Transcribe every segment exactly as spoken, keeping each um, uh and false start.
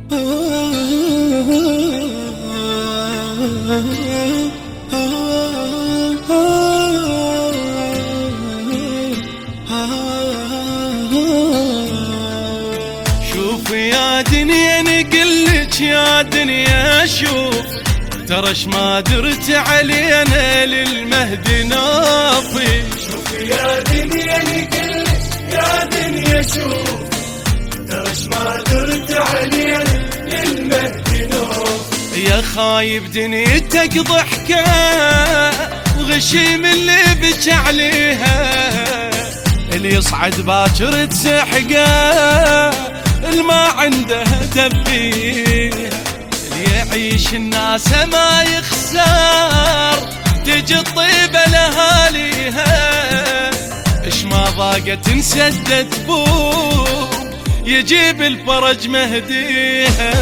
شوف يا دنيا نقلك يا دنيا شوف، ترش ما درت علينا للمهد ناطي. شوف يا دنيا نقلك يا دنيا شوف، ترش ما درت علينا للمهد ناطي. يا خايب دنيتك ضحكة وغشيم اللي بك عليها، اللي يصعد باكر تسحقه الما عنده تبيها، اللي يعيش الناس ما يخسر تجي الطيبة لهاليها. اش ما ضاقت انسدت بوب يجيب الفرج مهديها،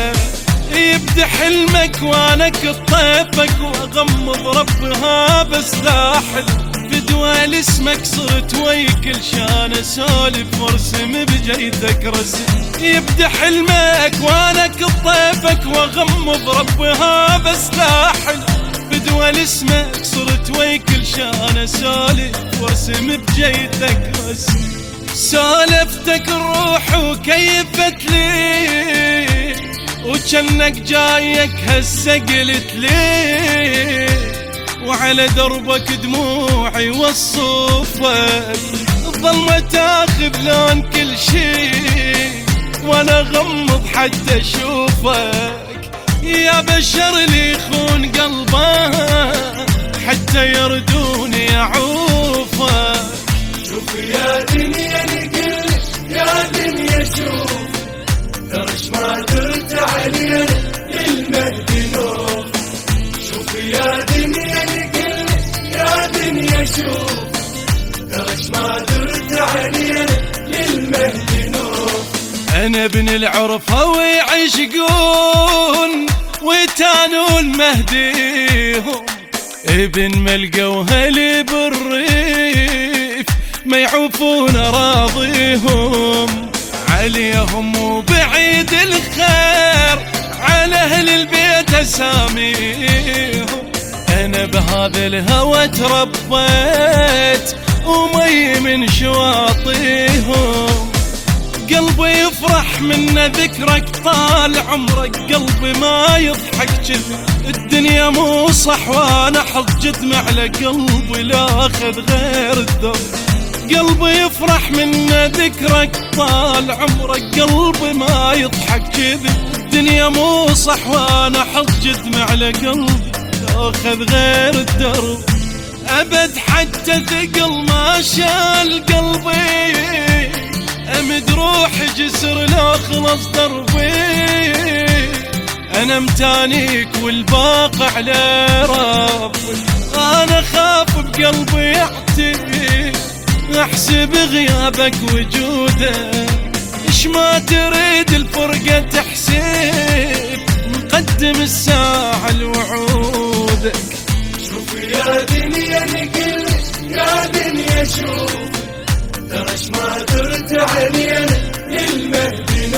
يبدي حلمك وانا كطيفك واغمض ربها بس لاحل بدوال اسمك صرت ويكل شان اسولف وارسم بجيتك رسم. يبدي حلمك وانا كطيفك واغمض ربها بس لاحل بدوال اسمك صرت ويكل شان اسولف وارسم بجيتك رسم. سالفتك الروح وكيفت لي وجنك جايك هسه قلت لي، وعلى دربك دموعي وصفك الظلمة تاخذ لون كل شي وانا غمض حتى اشوفك. يا بشر اللي يخون قلبه حتى يردوني اعوفك. شوف يا دنيا نقلك يا دنيا شوف، ترش ما درت علينا للمهد نوف. شوف يا دنيا نقلك يا دنيا شوف، ترش ما درت علينا للمهد نوف. انا ابن العرفة ويعشقون ويتانون مهديهم، ابن ملقى وهلي بالريف ما يعوفون راضيهم عليهم، وبعيد الخير على اهل البيت اساميهم. انا بهذا الهوى تربيت ومي من شواطيهم، قلبي يفرح من ذكرك طال عمرك، قلبي ما يضحك كذب الدنيا مو صح وانا حظ دمع لقلبي لا اخذ غير الدم. قلبي يفرح من ذكرك طال عمرك، قلبي ما يضحك كذب الدنيا مو صح وانا حظ دمع لقلبي لا اخذ غير الدرب. ابد حتى ثقل ما شال قلبي، امد روحي جسر لا خلص دربي. انا متانيك والباقي على ربي، انا خاف بقلبي يعتي احسب غيابك وجودك. اش ما تريد الفرقة تحسب مقدم الساعة لوعودك. شوف يا دنيا نقلك يا دنيا شوف، ترش ما درت علينا للمهد